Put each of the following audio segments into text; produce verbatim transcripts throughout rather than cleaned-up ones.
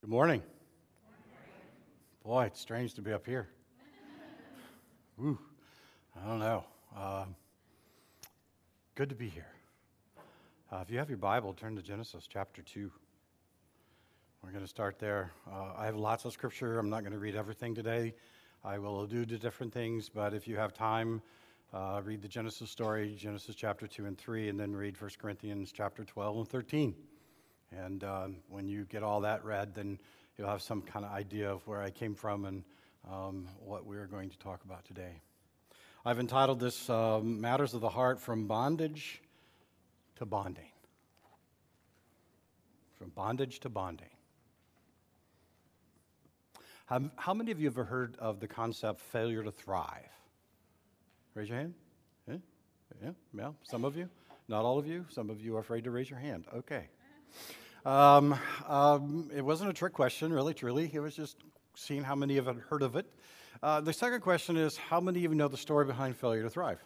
Good morning. Boy, it's strange to be up here. Ooh, I don't know. Uh, good to be here. Uh, if you have your Bible, turn to Genesis chapter two. We're going to start there. Uh, I have lots of scripture. I'm not going to read everything today. I will allude to different things, but if you have time, uh, read the Genesis story, Genesis chapter two and three, and then read First Corinthians chapter twelve and thirteen. And um, when you get all that read, then you'll have some kind of idea of where I came from and um, what we're going to talk about today. I've entitled this uh, Matters of the Heart from Bondage to Bonding. From bondage to bonding. How, how many of you have ever heard of the concept failure to thrive? Raise your hand. Yeah? Yeah? Yeah? Some of you? Not all of you? Some of you are afraid to raise your hand. Okay. Um, um, it wasn't a trick question, really, truly. It was just seeing how many of you have heard of it. Uh, the second question is, how many of you know the story behind failure to thrive?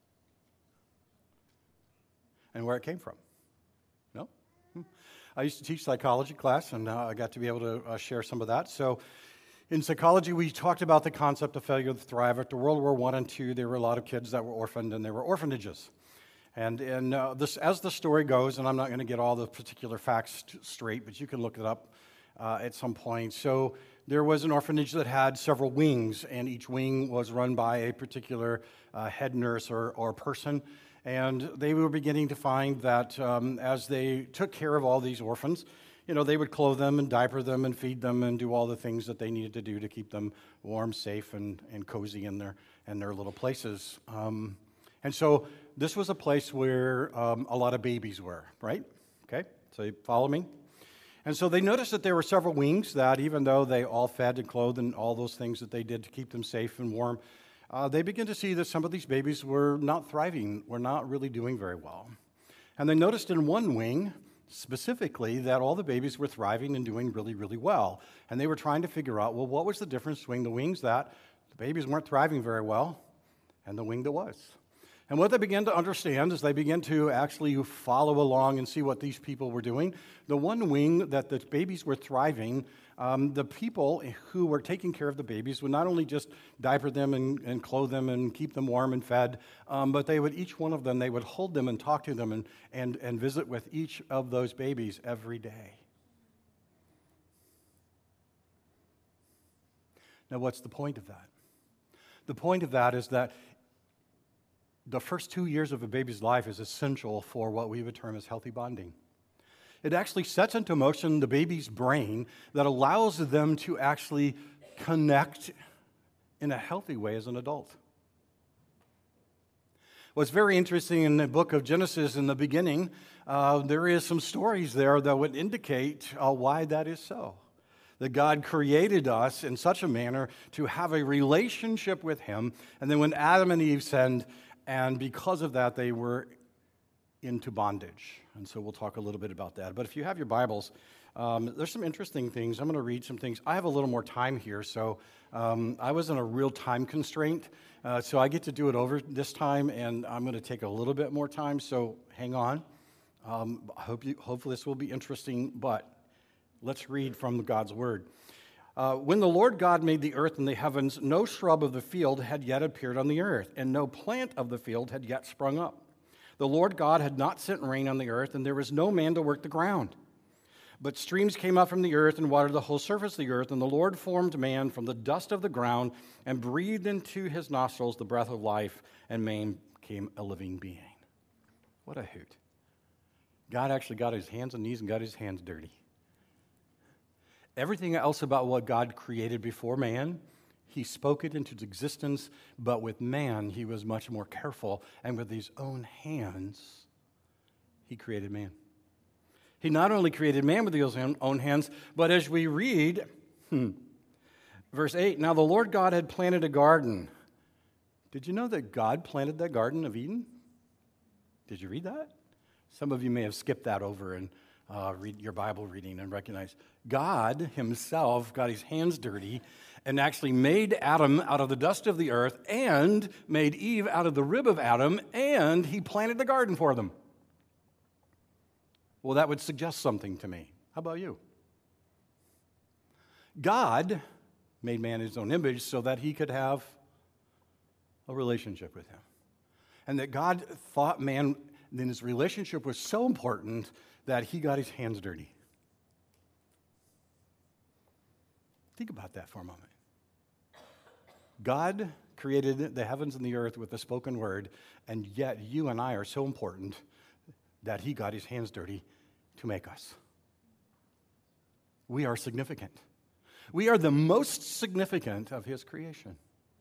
And where it came from? No? Hmm. I used to teach psychology class, and uh, I got to be able to uh, share some of that. So in psychology, we talked about the concept of failure to thrive. After World War One and Two, there were a lot of kids that were orphaned, and there were orphanages. And, and uh, this, as the story goes, and I'm not going to get all the particular facts t- straight, but you can look it up uh, at some point. So there was an orphanage that had several wings, and each wing was run by a particular uh, head nurse or, or person. And they were beginning to find that um, as they took care of all these orphans, you know, they would clothe them and diaper them and feed them and do all the things that they needed to do to keep them warm, safe, and, and cozy in their, in their little places. Um, and so this was a place where um, a lot of babies were, right? Okay, so you follow me? And so they noticed that there were several wings that, even though they all fed and clothed and all those things that they did to keep them safe and warm, uh, they began to see that some of these babies were not thriving, were not really doing very well. And they noticed in one wing, specifically, that all the babies were thriving and doing really, really well. And they were trying to figure out, well, what was the difference between the wings that the babies weren't thriving very well and the wing that was? And what they began to understand is they began to actually follow along and see what these people were doing. The one wing that the babies were thriving, um, the people who were taking care of the babies would not only just diaper them and, and clothe them and keep them warm and fed, um, but they would, each one of them, they would hold them and talk to them and, and, and visit with each of those babies every day. Now, what's the point of that? The point of that is that the first two years of a baby's life is essential for what we would term as healthy bonding. It actually sets into motion the baby's brain that allows them to actually connect in a healthy way as an adult. What's very interesting in the book of Genesis in the beginning, uh, there is some stories there that would indicate uh, why that is so. That God created us in such a manner to have a relationship with Him, and then when Adam and Eve sinned, and because of that, they were into bondage. And so we'll talk a little bit about that. But if you have your Bibles, um, there's some interesting things. I'm going to read some things. I have a little more time here, so um, I was in a real time constraint. Uh, so I get to do it over this time, and I'm going to take a little bit more time, so hang on. Um, I hope you, hopefully this will be interesting, but let's read from God's Word. Uh, when the Lord God made the earth and the heavens, no shrub of the field had yet appeared on the earth, and no plant of the field had yet sprung up. The Lord God had not sent rain on the earth, and there was no man to work the ground. But streams came up from the earth and watered the whole surface of the earth, and the Lord formed man from the dust of the ground and breathed into his nostrils the breath of life, and man became a living being. What a hoot. God actually got his hands and knees and got his hands dirty. Everything else about what God created before man, he spoke it into existence, but with man, he was much more careful, and with his own hands, he created man. He not only created man with his own hands, but as we read, hmm, verse eight, now the Lord God had planted a garden. Did you know that God planted that Garden of Eden? Did you read that? Some of you may have skipped that over and Uh, read your Bible reading and recognize God himself got his hands dirty and actually made Adam out of the dust of the earth and made Eve out of the rib of Adam, and he planted the garden for them. Well, that would suggest something to me. How about you? God made man in his own image so that he could have a relationship with him. And that God thought man, then his relationship was so important that he got his hands dirty. Think about that for a moment. God created the heavens and the earth with a spoken word, and yet you and I are so important that he got his hands dirty to make us. We are significant. We are the most significant of his creation.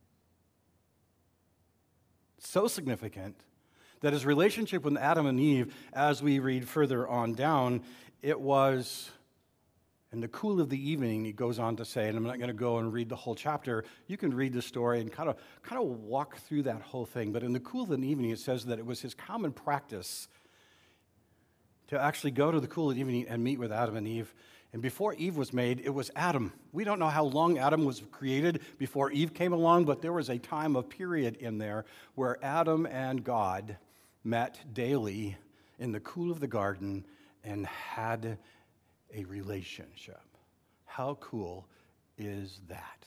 So significant that his relationship with Adam and Eve, as we read further on down, it was in the cool of the evening, he goes on to say, and I'm not going to go and read the whole chapter. You can read the story and kind of, kind of walk through that whole thing. But in the cool of the evening, it says that it was his common practice to actually go to the cool of the evening and meet with Adam and Eve. And before Eve was made, it was Adam. We don't know how long Adam was created before Eve came along, but there was a time of period in there where Adam and God met daily in the cool of the garden and had a relationship. How cool is that?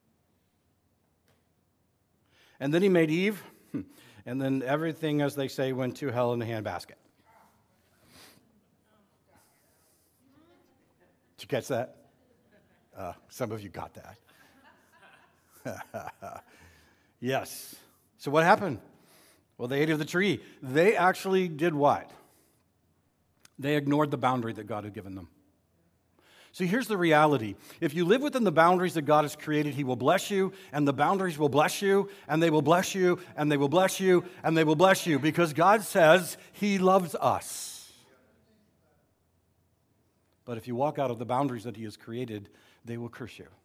And then he made Eve, and then everything, as they say, went to hell in a handbasket. Did you catch that? Uh, some of you got that. Yes. So what happened? Well, they ate of the tree. They actually did what? They ignored the boundary that God had given them. So here's the reality. If you live within the boundaries that God has created, he will bless you, and the boundaries will bless you, and they will bless you, and they will bless you, and they will bless you, because God says he loves us. But if you walk out of the boundaries that he has created, they will curse you.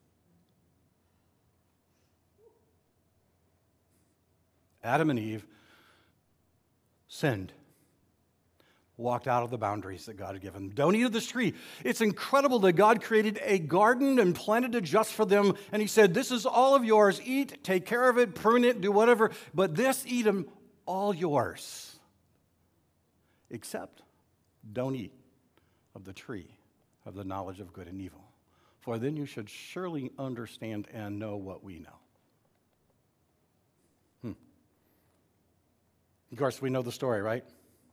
Adam and Eve sinned. Walked out of the boundaries that God had given them. Don't eat of this tree. It's incredible that God created a garden and planted it just for them, and he said, this is all of yours. Eat, take care of it, prune it, do whatever, but this, eat them, all yours. Except, don't eat of the tree of the knowledge of good and evil, for then you should surely understand and know what we know. Hmm. Of course, we know the story, right?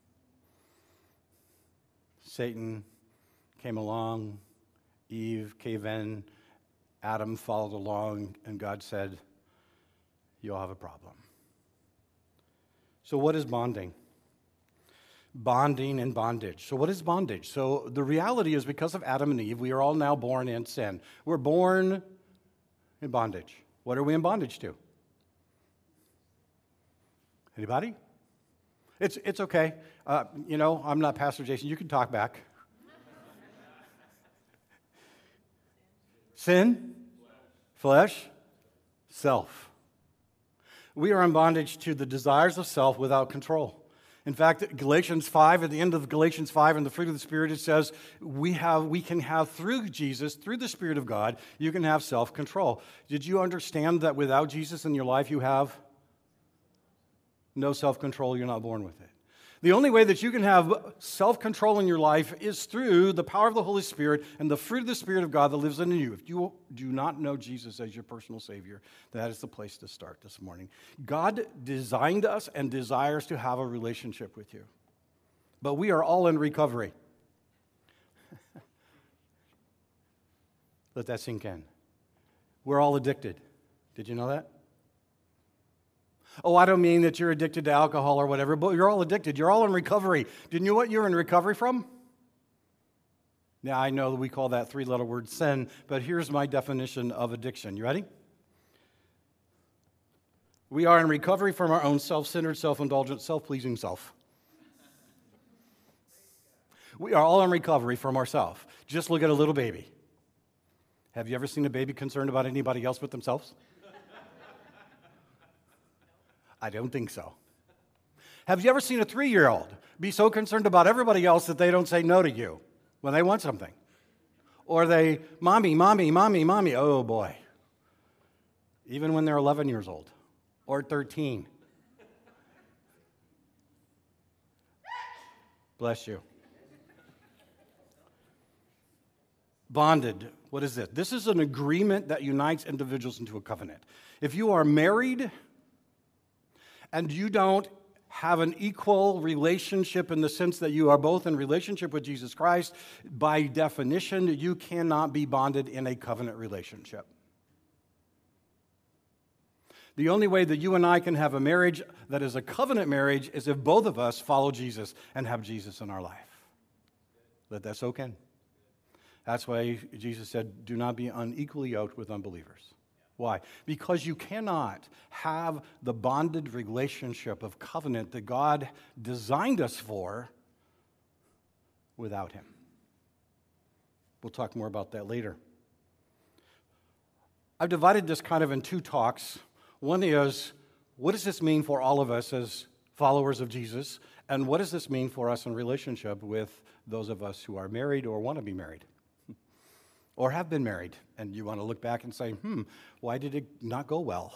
Satan came along, Eve gave in, Adam followed along, and God said, you'll have a problem. So what is bonding? Bonding and bondage. So what is bondage? So the reality is, because of Adam and Eve, we are all now born in sin. We're born in bondage. What are we in bondage to? Anybody? It's, it's okay. Uh, you know, I'm not Pastor Jason. You can talk back. Sin, flesh, self. We are in bondage to the desires of self without control. In fact, Galatians five, at the end of Galatians five, in the fruit of the Spirit, it says we have, we can have through Jesus, through the Spirit of God, you can have self-control. Did you understand that without Jesus in your life, you have no self-control? You're not born with it. The only way that you can have self-control in your life is through the power of the Holy Spirit and the fruit of the Spirit of God that lives in you. If you do not know Jesus as your personal Savior, that is the place to start this morning. God designed us and desires to have a relationship with you. But we are all in recovery. Let that sink in. We're all addicted. Did you know that? Oh, I don't mean that you're addicted to alcohol or whatever, but you're all addicted. You're all in recovery. Did you know what you're in recovery from? Now, I know that we call that three-letter word sin, but here's my definition of addiction. You ready? We are in recovery from our own self-centered, self-indulgent, self-pleasing self. We are all in recovery from ourselves. Just look at a little baby. Have you ever seen a baby concerned about anybody else but themselves? I don't think so. Have you ever seen a three-year-old be so concerned about everybody else that they don't say no to you when they want something? Or they, mommy, mommy, mommy, mommy. Oh, boy. Even when they're eleven years old or thirteen. Bless you. Bonded. What is it? This is an agreement that unites individuals into a covenant. If you are married and you don't have an equal relationship in the sense that you are both in relationship with Jesus Christ, by definition, you cannot be bonded in a covenant relationship. The only way that you and I can have a marriage that is a covenant marriage is if both of us follow Jesus and have Jesus in our life. Let that soak in. That's why Jesus said, do not be unequally yoked with unbelievers. Why? Because you cannot have the bonded relationship of covenant that God designed us for without Him. We'll talk more about that later. I've divided this kind of in two talks. One is, what does this mean for all of us as followers of Jesus? And what does this mean for us in relationship with those of us who are married or want to be married? Or have been married, and you want to look back and say, hmm, why did it not go well?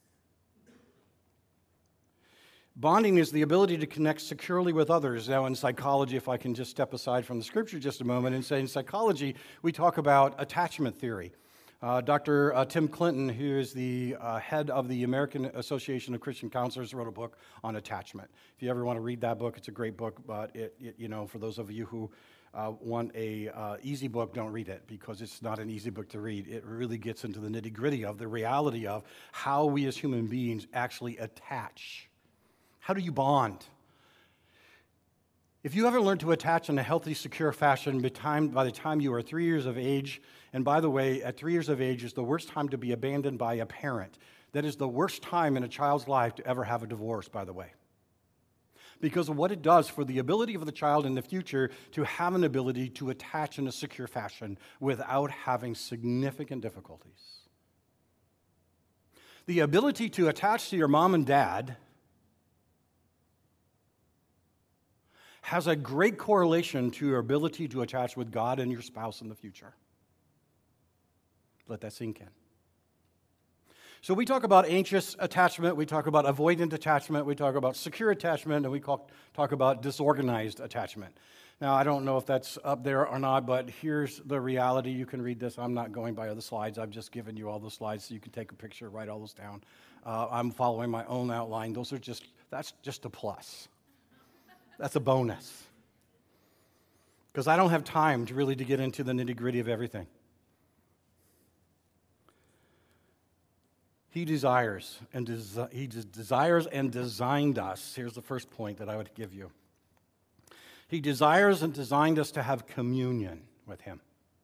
Bonding is the ability to connect securely with others. Now, in psychology, if I can just step aside from the scripture just a moment and say, in psychology, we talk about attachment theory. Uh, Doctor Uh, Tim Clinton, who is the uh, head of the American Association of Christian Counselors, wrote a book on attachment. If you ever want to read that book, it's a great book, but it, it you know, for those of you who Uh, want a uh, easy book, don't read it, because it's not an easy book to read. It really gets into the nitty-gritty of the reality of how we as human beings actually attach. How do you bond? If you ever learn to attach in a healthy, secure fashion by, time, by the time you are three years of age, and by the way, at three years of age is the worst time to be abandoned by a parent. That is the worst time in a child's life to ever have a divorce, by the way. Because of what it does for the ability of the child in the future to have an ability to attach in a secure fashion without having significant difficulties. The ability to attach to your mom and dad has a great correlation to your ability to attach with God and your spouse in the future. Let that sink in. So we talk about anxious attachment, we talk about avoidant attachment, we talk about secure attachment, and we call, talk about disorganized attachment. Now, I don't know if that's up there or not, but here's the reality. You can read this. I'm not going by other slides. I've just given you all the slides so you can take a picture, write all those down. Uh, I'm following my own outline. Those are just, that's just a plus. That's a bonus. Because I don't have time to really to get into the nitty-gritty of everything. He desires and desi- he des- desires and designed us. Here's the first point that I would give you. He desires and designed us to have communion with Him.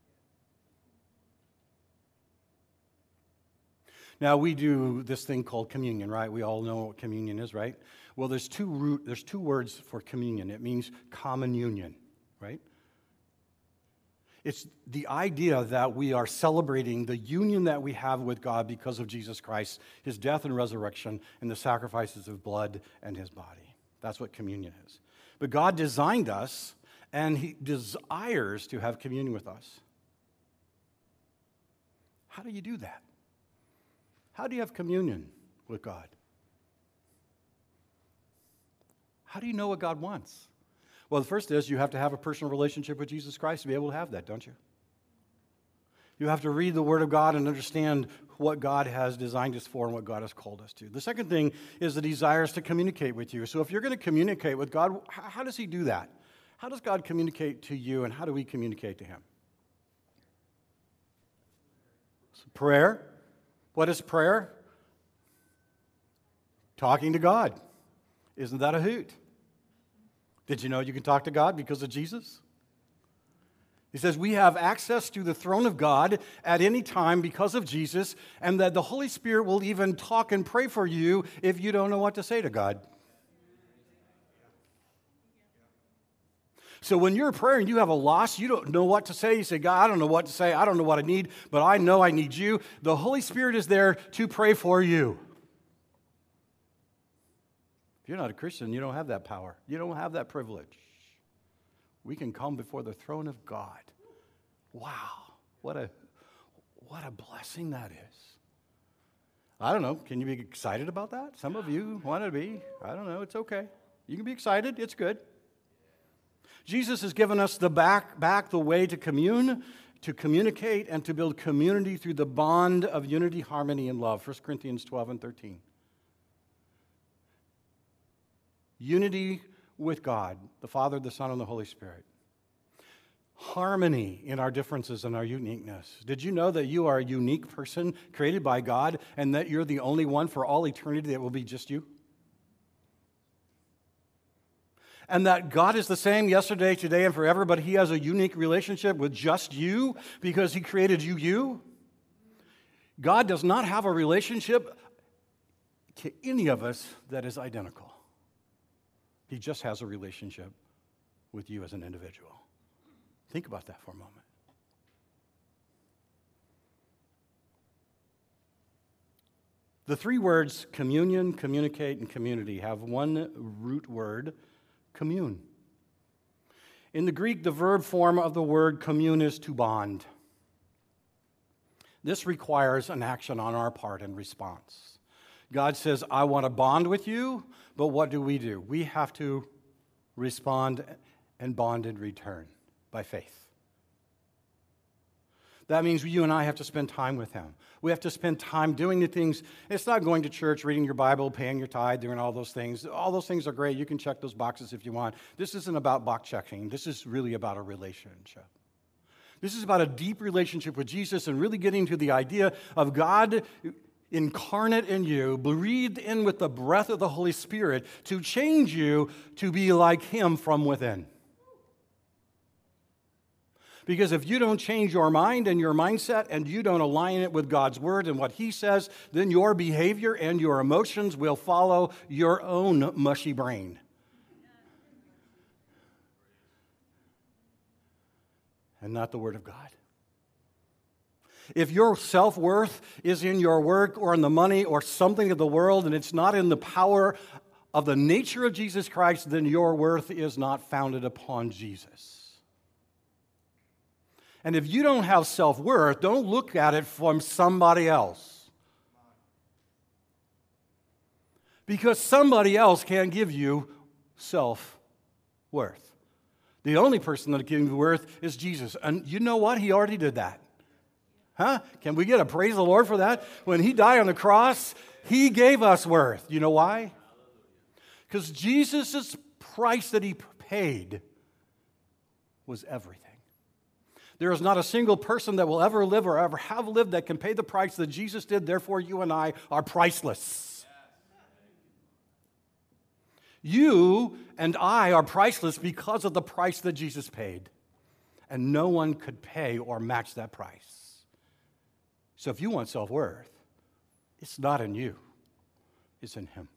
Now, we do this thing called communion, right? We all know what communion is, right? Well, there's two root, there's two words for communion. It means common union, right? It's the idea that we are celebrating the union that we have with God because of Jesus Christ, His death and resurrection, and the sacrifices of blood and His body. That's what communion is. But God designed us, and He desires to have communion with us. How do you do that? How do you have communion with God? How do you know what God wants? Well, the first is you have to have a personal relationship with Jesus Christ to be able to have that, don't you? You have to read the Word of God and understand what God has designed us for and what God has called us to. The second thing is the desires to communicate with you. So if you're going to communicate with God, how does He do that? How does God communicate to you, and how do we communicate to Him? So prayer. What is prayer? Talking to God. Isn't that a hoot? Did you know you can talk to God because of Jesus? He says we have access to the throne of God at any time because of Jesus, and that the Holy Spirit will even talk and pray for you if you don't know what to say to God. So when you're praying, you have a loss, you don't know what to say. You say, God, I don't know what to say. I don't know what I need, but I know I need you. The Holy Spirit is there to pray for you. If you're not a Christian, you don't have that power. You don't have that privilege. We can come before the throne of God. Wow, what a, what a blessing that is. I don't know, can you be excited about that? Some of you want to be. I don't know, it's okay. You can be excited, it's good. Jesus has given us the back, back the way to commune, to communicate and to build community through the bond of unity, harmony, and love. First Corinthians twelve and thirteen. Unity with God, the Father, the Son, and the Holy Spirit. Harmony in our differences and our uniqueness. Did you know that you are a unique person created by God and that you're the only one for all eternity that will be just you? And that God is the same yesterday, today, and forever, but He has a unique relationship with just you because He created you, you. God does not have a relationship to any of us that is identical. He just has a relationship with you as an individual. Think about that for a moment. The three words communion, communicate, and community have one root word, commune. In the Greek, the verb form of the word commune is to bond. This requires an action on our part in response. God says, I want to bond with you, but what do we do? We have to respond and bond in return by faith. That means you and I have to spend time with Him. We have to spend time doing the things. It's not going to church, reading your Bible, paying your tithe, doing all those things. All those things are great. You can check those boxes if you want. This isn't about box checking. This is really about a relationship. This is about a deep relationship with Jesus and really getting to the idea of God incarnate in you, breathed in with the breath of the Holy Spirit to change you to be like Him from within. Because if you don't change your mind and your mindset and you don't align it with God's Word and what He says, then your behavior and your emotions will follow your own mushy brain. And not the Word of God. If your self-worth is in your work or in the money or something of the world and it's not in the power of the nature of Jesus Christ, then your worth is not founded upon Jesus. And if you don't have self-worth, don't look at it from somebody else. Because somebody else can't give you self-worth. The only person that can give you worth is Jesus. And you know what? He already did that. Huh? Can we get a praise the Lord for that? When He died on the cross, He gave us worth. You know why? Because Jesus' price that He paid was everything. There is not a single person that will ever live or ever have lived that can pay the price that Jesus did. Therefore, you and I are priceless. You and I are priceless because of the price that Jesus paid. And no one could pay or match that price. So if you want self-worth, it's not in you. It's in Him.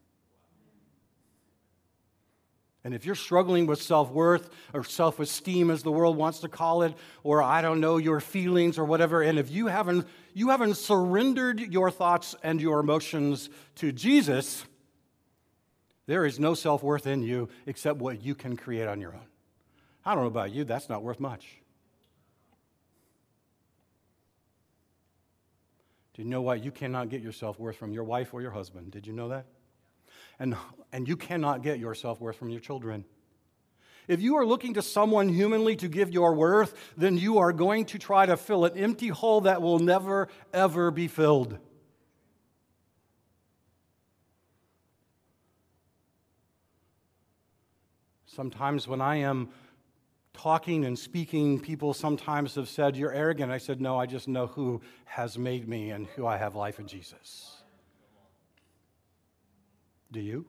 And if you're struggling with self-worth or self-esteem, as the world wants to call it, or I don't know, your feelings or whatever, and if you haven't, you haven't surrendered your thoughts and your emotions to Jesus, there is no self-worth in you except what you can create on your own. I don't know about you, that's not worth much. Do you know what? You cannot get your self-worth from your wife or your husband. Did you know that? And, and you cannot get your self-worth from your children. If you are looking to someone humanly to give your worth, then you are going to try to fill an empty hole that will never, ever be filled. Sometimes when I am talking and speaking, people sometimes have said, you're arrogant. I said, no, I just know who has made me and who I have life in Jesus. Do you?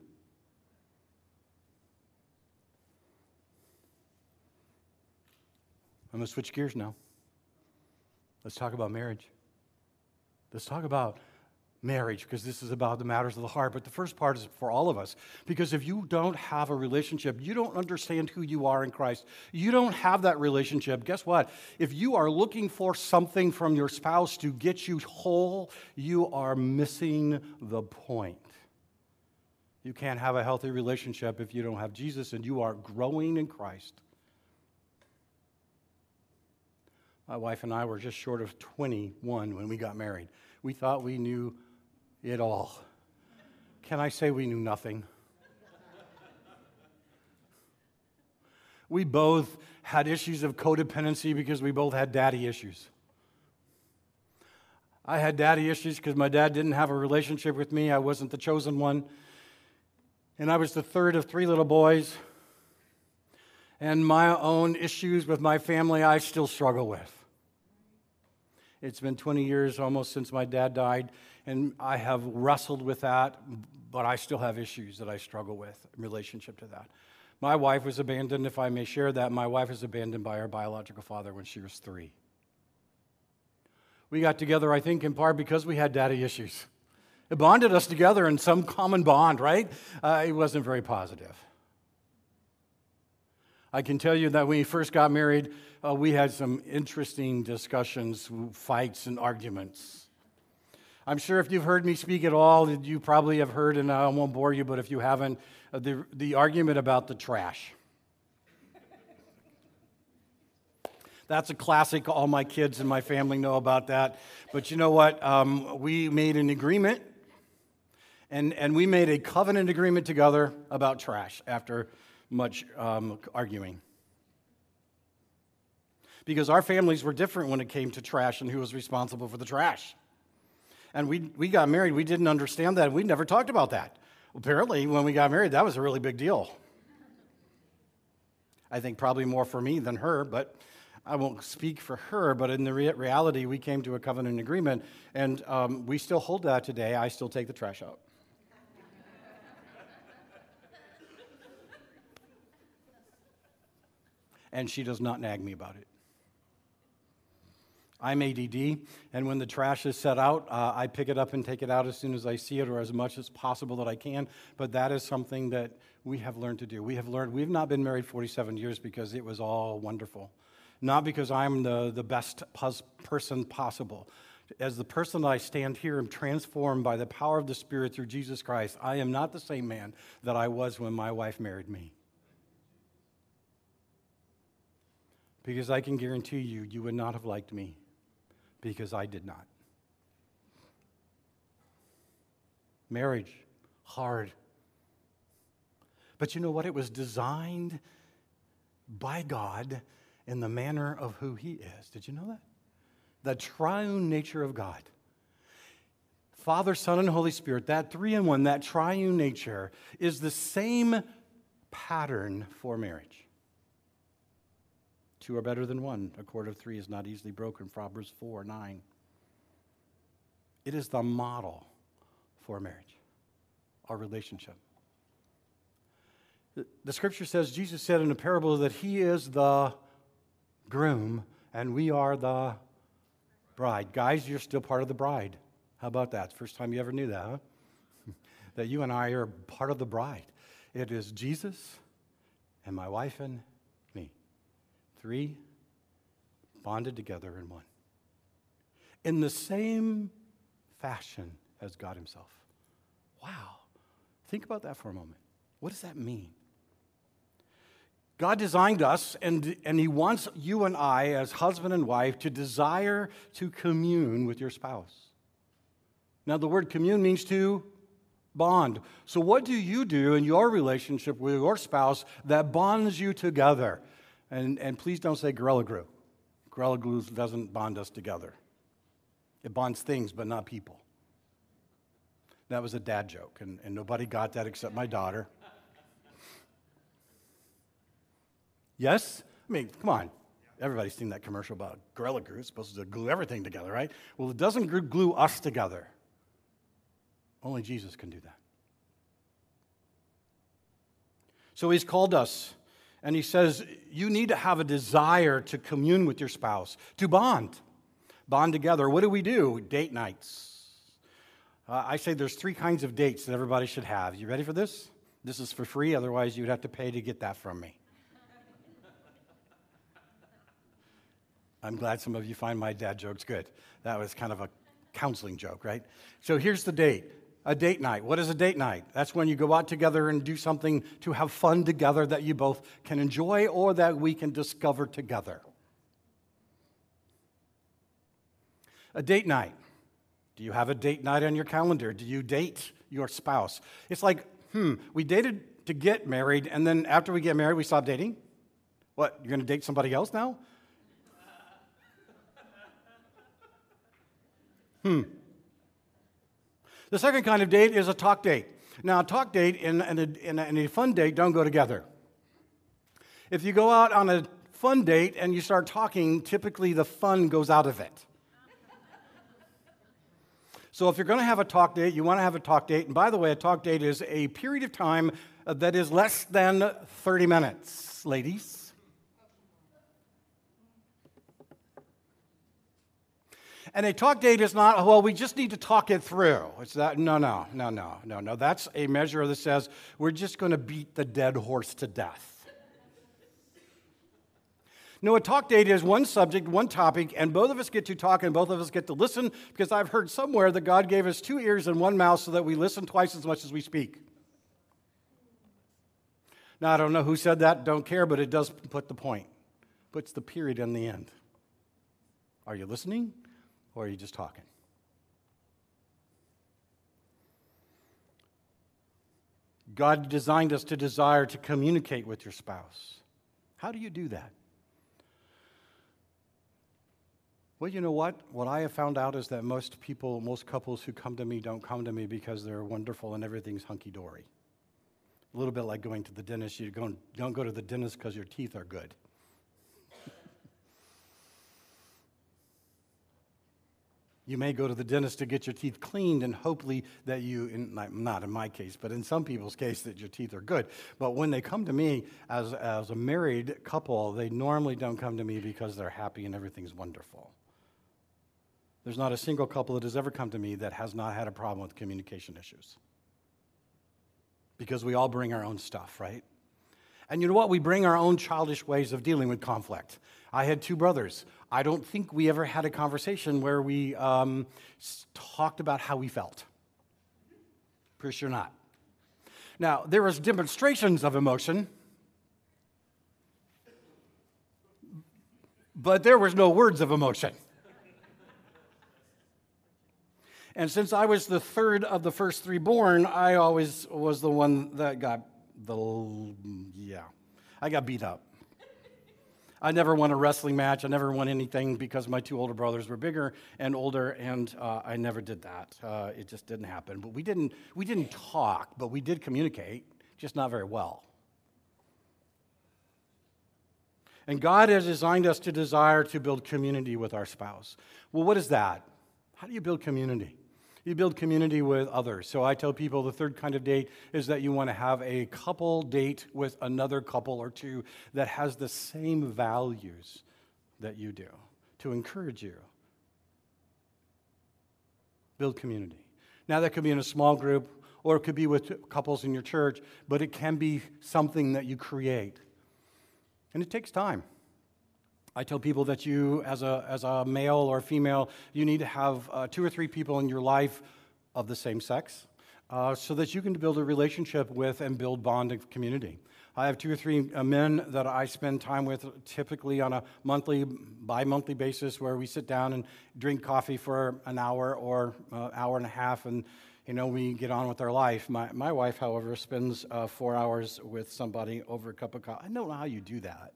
I'm going to switch gears now. Let's talk about marriage. Let's talk about marriage, because this is about the matters of the heart. But the first part is for all of us, because if you don't have a relationship, you don't understand who you are in Christ. You don't have that relationship. Guess what? If you are looking for something from your spouse to get you whole, you are missing the point. You can't have a healthy relationship if you don't have Jesus and you are growing in Christ. My wife and I were just short of twenty-one when we got married. We thought we knew it all. Can I say we knew nothing? We both had issues of codependency because we both had daddy issues. I had daddy issues because my dad didn't have a relationship with me. I wasn't the chosen one. And I was the third of three little boys. And my own issues with my family, I still struggle with. It's been twenty years almost since my dad died, and I have wrestled with that, but I still have issues that I struggle with in relationship to that. My wife was abandoned, if I may share that. My wife was abandoned by her biological father when she was three. We got together, I think, in part because we had daddy issues. It bonded us together in some common bond, right? Uh, it wasn't very positive. I can tell you that when we first got married, uh, we had some interesting discussions, fights, and arguments. I'm sure if you've heard me speak at all, you probably have heard, and I won't bore you, but if you haven't, uh, the, the argument about the trash. That's a classic. All my kids and my family know about that. But you know what? Um, we made an agreement, and, and we made a covenant agreement together about trash after much um, arguing. Because our families were different when it came to trash and who was responsible for the trash. And we, we got married. We didn't understand that. We never talked about that. Apparently, when we got married, that was a really big deal. I think probably more for me than her, but I won't speak for her. But in the re- reality, we came to a covenant agreement, and um, we still hold that today. I still take the trash out. And she does not nag me about it. I'm A D D, and when the trash is set out, uh, I pick it up and take it out as soon as I see it, or as much as possible that I can. But that is something that we have learned to do. We have learned, we've not been married forty-seven years because it was all wonderful. Not because I'm the, the best pos- person possible. As the person that I stand here, I'm transformed by the power of the Spirit through Jesus Christ. I am not the same man that I was when my wife married me. Because I can guarantee you, you would not have liked me, because I did not. Marriage, hard. But you know what? It was designed by God in the manner of who He is. Did you know that? The triune nature of God. Father, Son, and Holy Spirit, that three in one, that triune nature, is the same pattern for marriage. Two are better than one. A cord of three is not easily broken. Proverbs four nine. It is the model for marriage, our relationship. The, the scripture says, Jesus said in a parable that He is the groom and we are the bride. Guys, you're still part of the bride. How about that? First time you ever knew that, huh? That you and I are part of the bride. It is Jesus and my wife and me. Three bonded together in one. In the same fashion as God Himself. Wow. Think about that for a moment. What does that mean? God designed us, and, and He wants you and I, as husband and wife, to desire to commune with your spouse. Now, the word commune means to bond. So what do you do in your relationship with your spouse that bonds you together? And, and please don't say Gorilla Glue. Gorilla Glue doesn't bond us together. It bonds things, but not people. That was a dad joke, and, and nobody got that except my daughter. Yes? I mean, come on. Everybody's seen that commercial about Gorilla Glue. It's supposed to glue everything together, right? Well, it doesn't glue us together. Only Jesus can do that. So He's called us, and He says, you need to have a desire to commune with your spouse, to bond. Bond together. What do we do? Date nights. Uh, I say there's three kinds of dates that everybody should have. You ready for this? This is for free, otherwise you'd have to pay to get that from me. I'm glad some of you find my dad jokes good. That was kind of a counseling joke, right? So here's the date. A date night. What is a date night? That's when you go out together and do something to have fun together that you both can enjoy or that we can discover together. A date night. Do you have a date night on your calendar? Do you date your spouse? It's like, hmm, we dated to get married, and then after we get married, we stop dating? What, you're going to date somebody else now? Hmm. The second kind of date is a talk date. Now, a talk date and, and, a, and, a, and a fun date don't go together. If you go out on a fun date and you start talking, typically the fun goes out of it. So if you're going to have a talk date, you want to have a talk date. And by the way, a talk date is a period of time that is less than thirty minutes, ladies. And a talk date is not, well, we just need to talk it through. It's that, no, no, no, no, no, no. That's a measure that says we're just going to beat the dead horse to death. No, a talk date is one subject, one topic, and both of us get to talk and both of us get to listen, because I've heard somewhere that God gave us two ears and one mouth so that we listen twice as much as we speak. Now, I don't know who said that, don't care, but it does put the point. Puts the period in the end. Are you listening, or are you just talking? God designed us to desire to communicate with your spouse. How do you do that? Well, you know what? What I have found out is that most people, most couples who come to me don't come to me because they're wonderful and everything's hunky-dory. A little bit like going to the dentist. You don't, don't go to the dentist because your teeth are good. You may go to the dentist to get your teeth cleaned and hopefully that you, in, not in my case, but in some people's case, that your teeth are good. But when they come to me as, as a married couple, they normally don't come to me because they're happy and everything's wonderful. There's not a single couple that has ever come to me that has not had a problem with communication issues. Because we all bring our own stuff, right? And you know what? We bring our own childish ways of dealing with conflict. I had two brothers. I don't think we ever had a conversation where we um, talked about how we felt. Pretty sure not. Now, there was demonstrations of emotion, but there was no words of emotion. And since I was the third of the first three born, I always was the one that got the, yeah, I got beat up. I never won a wrestling match. I never won anything because my two older brothers were bigger and older, and uh, I never did that. Uh, it just didn't happen. But we didn't, we didn't talk, but we did communicate, just not very well. And God has designed us to desire to build community with our spouse. Well, what is that? How do you build community? You build community with others. So I tell people the third kind of date is that you want to have a couple date with another couple or two that has the same values that you do to encourage you. Build community. Now that could be in a small group or it could be with couples in your church, but it can be something that you create. And it takes time. I tell people that you, as a, as a male or female, you need to have uh, two or three people in your life of the same sex uh, so that you can build a relationship with and build bond of community. I have two or three uh, men that I spend time with typically on a monthly, bi-monthly basis where we sit down and drink coffee for an hour or an uh, hour and a half and you know, we get on with our life. My, my wife, however, spends uh, four hours with somebody over a cup of coffee. I don't know how you do that.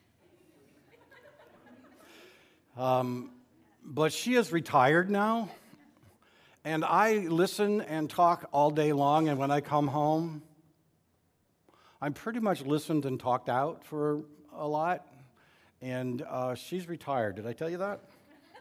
Um, but she is retired now, and I listen and talk all day long, and when I come home, I'm pretty much listened and talked out for a lot, and uh, she's retired. Did I tell you that?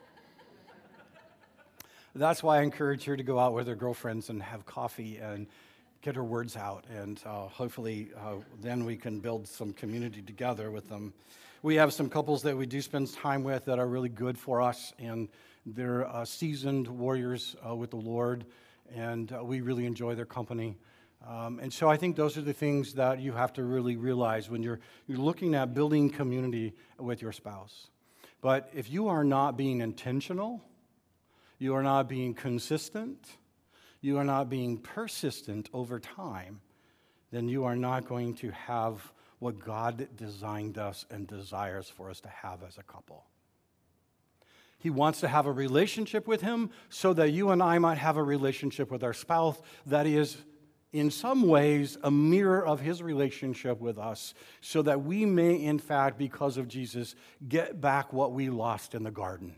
That's why I encourage her to go out with her girlfriends and have coffee and get her words out, and uh, hopefully uh, then we can build some community together with them. We have some couples that we do spend time with that are really good for us, and they're uh, seasoned warriors uh, with the Lord, and uh, we really enjoy their company. Um, and so I think those are the things that you have to really realize when you're, you're looking at building community with your spouse. But if you are not being intentional, you are not being consistent, you are not being persistent over time, then you are not going to have what God designed us and desires for us to have as a couple. He wants to have a relationship with Him so that you and I might have a relationship with our spouse that is in some ways, a mirror of his relationship with us so that we may, in fact, because of Jesus, get back what we lost in the garden.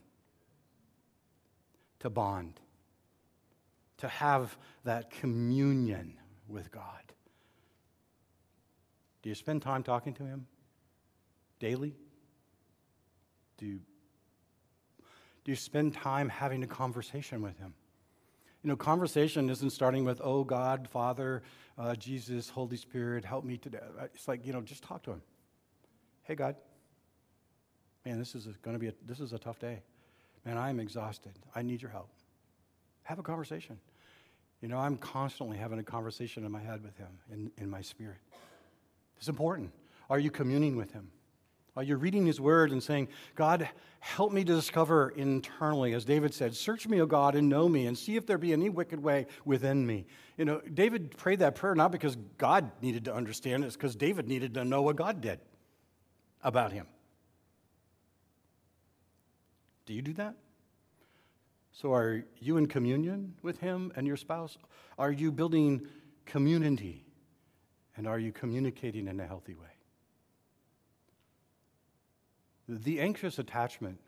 To bond. To have that communion with God. Do you spend time talking to him? Daily? Do you, do you spend time having a conversation with him? You know, conversation isn't starting with, oh, God, Father, uh, Jesus, Holy Spirit, help me today. It's like, you know, just talk to him. Hey, God, man, this is going to be, a, this is a tough day. Man, I'm exhausted. I need your help. Have a conversation. You know, I'm constantly having a conversation in my head with him, in, in my spirit. It's important. Are you communing with him? Are you reading his word and saying, God, help me to discover internally, as David said, search me, O God, and know me, and see if there be any wicked way within me. You know, David prayed that prayer not because God needed to understand it, it's because David needed to know what God did about him. Do you do that? So are you in communion with him and your spouse? Are you building community? And are you communicating in a healthy way? The anxious attachment,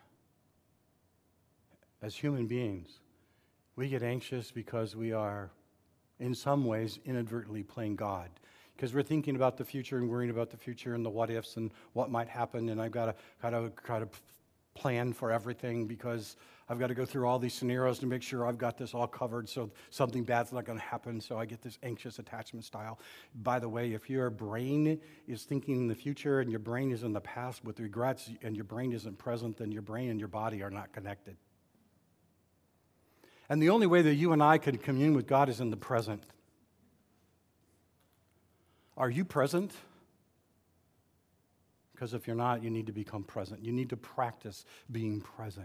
as human beings, we get anxious because we are, in some ways, inadvertently playing God. Because we're thinking about the future and worrying about the future and the what ifs and what might happen, and I've got to kind of kind of plan for everything because I've got to go through all these scenarios to make sure I've got this all covered so something bad's not going to happen, so I get this anxious attachment style. By the way, if your brain is thinking in the future and your brain is in the past with regrets and your brain isn't present, then your brain and your body are not connected. And the only way that you and I can commune with God is in the present. Are you present? Because if you're not, you need to become present. You need to practice being present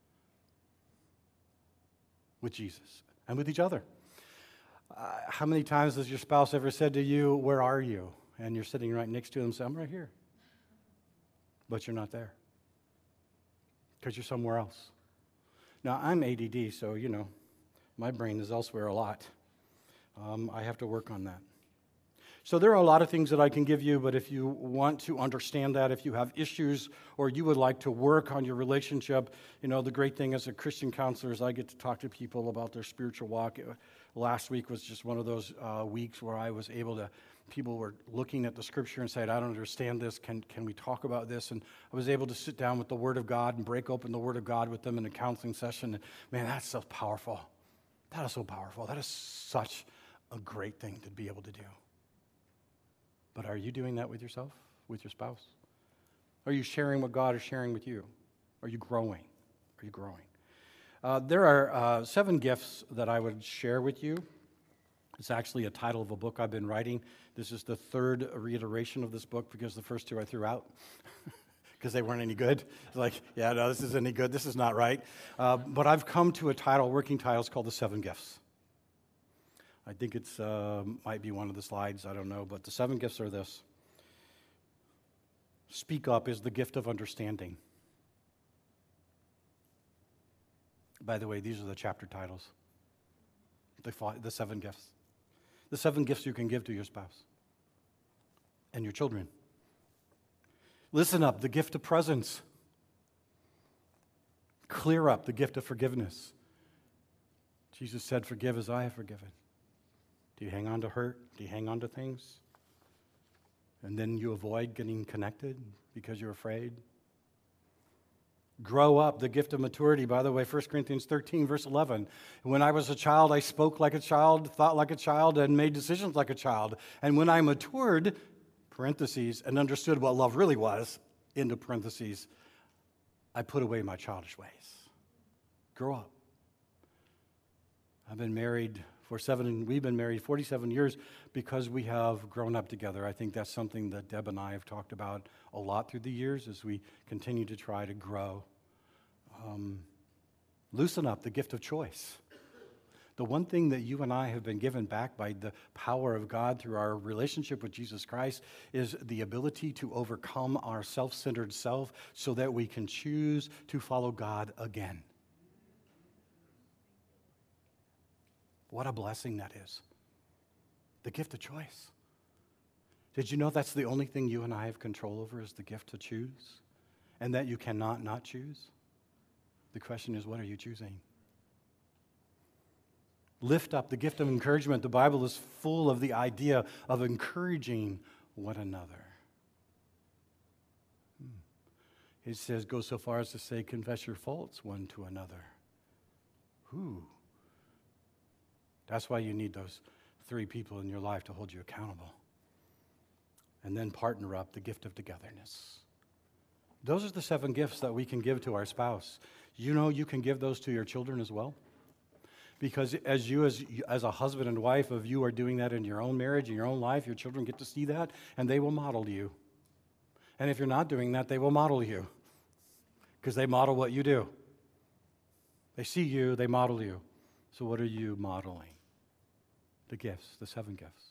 with Jesus and with each other. Uh, how many times has your spouse ever said to you, where are you? And you're sitting right next to them and say, I'm right here. But you're not there because you're somewhere else. Now, I'm A D D, so, you know, my brain is elsewhere a lot. Um, I have to work on that. So there are a lot of things that I can give you, but if you want to understand that, if you have issues or you would like to work on your relationship, you know, the great thing as a Christian counselor is I get to talk to people about their spiritual walk. Last week was just one of those uh, weeks where I was able to, people were looking at the scripture and saying, I don't understand this, can, can we talk about this? And I was able to sit down with the Word of God and break open the Word of God with them in a counseling session. And man, that's so powerful. That is so powerful. That is such a great thing to be able to do. But are you doing that with yourself, with your spouse? Are you sharing what God is sharing with you? Are you growing? Are you growing? Uh, there are uh, seven gifts that I would share with you. It's actually a title of a book I've been writing. This is the third reiteration of this book because the first two I threw out because they weren't any good. It's like, yeah, no, this isn't any good. This is not right. Uh, but I've come to a title, working title, it's called The Seven Gifts. I think it's uh, might be one of the slides, I don't know, but the seven gifts are this. Speak up is the gift of understanding. By the way, these are the chapter titles. The, five, the seven gifts. The seven gifts you can give to your spouse and your children. Listen up, the gift of presence. Clear up, the gift of forgiveness. Jesus said, forgive as I have forgiven. Do you hang on to hurt? Do you hang on to things? And then you avoid getting connected because you're afraid? Grow up, the gift of maturity. By the way, First Corinthians thirteen, verse eleven. When I was a child, I spoke like a child, thought like a child, and made decisions like a child. And when I matured, parentheses, and understood what love really was, into parentheses, I put away my childish ways. Grow up. I've been married for seven, we've been married forty-seven years because we have grown up together. I think that's something that Deb and I have talked about a lot through the years as we continue to try to grow. Um, loosen up, the gift of choice. The one thing that you and I have been given back by the power of God through our relationship with Jesus Christ is the ability to overcome our self-centered self so that we can choose to follow God again. What a blessing that is. The gift of choice. Did you know that's the only thing you and I have control over is the gift to choose? And that you cannot not choose? The question is, what are you choosing? Lift up, the gift of encouragement. The Bible is full of the idea of encouraging one another. It says, go so far as to say, confess your faults one to another. Who? That's why you need those three people in your life to hold you accountable. And then partner up, the gift of togetherness. Those are the seven gifts that we can give to our spouse. You know you can give those to your children as well. Because as you, as, as a husband and wife, of you are doing that in your own marriage, in your own life, your children get to see that, and they will model you. And if you're not doing that, they will model you. Because they model what you do. They see you, they model you. So what are you modeling? The gifts, the seven gifts.